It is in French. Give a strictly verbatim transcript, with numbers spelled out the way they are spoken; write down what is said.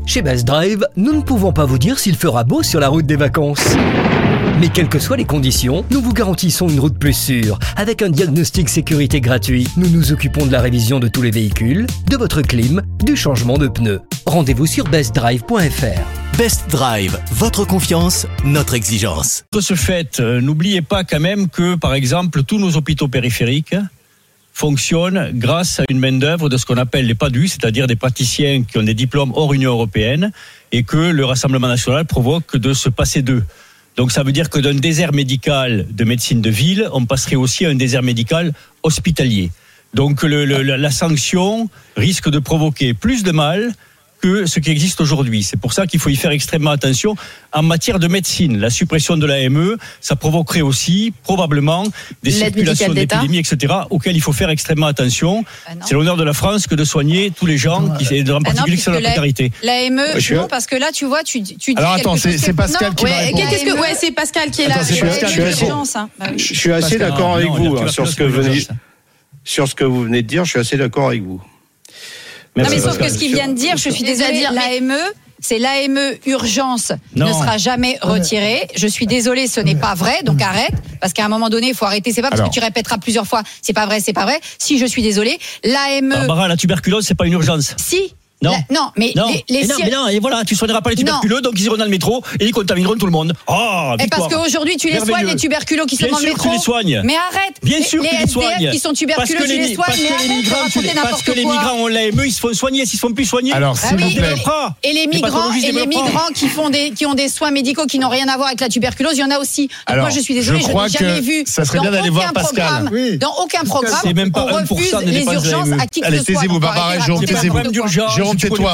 Chez Best Drive, nous ne pouvons pas vous dire s'il fera beau sur la route des vacances. Mais quelles que soient les conditions, nous vous garantissons une route plus sûre. Avec un diagnostic sécurité gratuit, nous nous occupons de la révision de tous les véhicules, de votre clim, du changement de pneus. Rendez-vous sur best drive point f r. Best Drive, votre confiance, notre exigence. De ce fait, euh, n'oubliez pas quand même que, par exemple, tous nos hôpitaux périphériques fonctionnent grâce à une main-d'œuvre de ce qu'on appelle les P A D U, c'est-à-dire des praticiens qui ont des diplômes hors Union européenne, et que le Rassemblement national provoque de se passer d'eux. Donc ça veut dire que d'un désert médical de médecine de ville, on passerait aussi à un désert médical hospitalier. Donc le, le, la sanction risque de provoquer plus de mal que ce qui existe aujourd'hui. C'est pour ça qu'il faut y faire extrêmement attention. En matière de médecine, la suppression de l'A M E, ça provoquerait aussi probablement des L'aide circulations d'État. d'épidémies, et cetera, auxquelles il faut faire extrêmement attention. Ah C'est l'honneur de la France que de soigner tous les gens, qui, en particulier qui sont dans la précarité. L'A M E, suis- non, parce que là, tu vois, tu, tu dis Alors, attends, quelque c'est- chose c'est que- Pascal non, qui va ouais, répondre. qu'est-ce que- ouais, c'est Pascal qui est là. Attends, c'est Ouais, Pascal, il y je a suis l'urgence, hein. Bah oui. Je suis assez Pascal, d'accord non, avec non, vous la hein, sur ce que tuberculose, vous venez, c'est une sur ce que vous venez de dire. Je suis assez d'accord avec vous. Non, mais Merci, sauf que Pascal. ce qu'il vient de dire, je suis désolée, l'A M E, c'est l'A M E urgence Non. ne sera jamais retirée. Je suis désolée, ce n'est pas vrai, donc arrête, parce qu'à un moment donné, il faut arrêter. C'est pas parce Alors. que tu répéteras plusieurs fois, c'est pas vrai, c'est pas vrai. Si je suis désolée, l'A M E, Barbara, la tuberculose, c'est pas une urgence. si. Non. La- non, mais Non. les, les Et non, cir- mais non, et voilà, tu soigneras pas les tuberculeux, donc ils iront dans le métro et ils contamineront tout le monde. Oh, Et parce victoire. qu'aujourd'hui, tu les soignes, Merveilleux. les tuberculos qui sont Bien dans le sûr métro. que tu les soignes. Mais arrête. Bien Les- sûr les que tu les S D F soignes. qui sont Parce tuberculeux, que tu les, les soignes, parce mais que les arrête de migrants, tu raconter les- parce n'importe que les quoi. migrants ont l'A M E, ils se font soigner, s'ils se font plus soigner. Alors, Ah s'il oui, vous plaît. et, et les migrants, pathologies se et les développeront. migrants qui font des, qui ont des soins médicaux qui n'ont rien à voir avec la tuberculose, il y en a aussi. Donc Alors, moi, je suis désolée, je je, crois n'ai jamais que vu ça serait dans bien d'aller aucun voir Pascal. programme, Oui. dans aucun programme, C'est même pas on un pour refuse cent des les dépenses de l'A M E. urgences à qui que Allez, ce soit. taisez-vous, Donc, Barbara, arrêtez de Jérôme, raconter taisez-vous. n'importe quoi. D'urgence, Jérôme, tu connais tais-toi.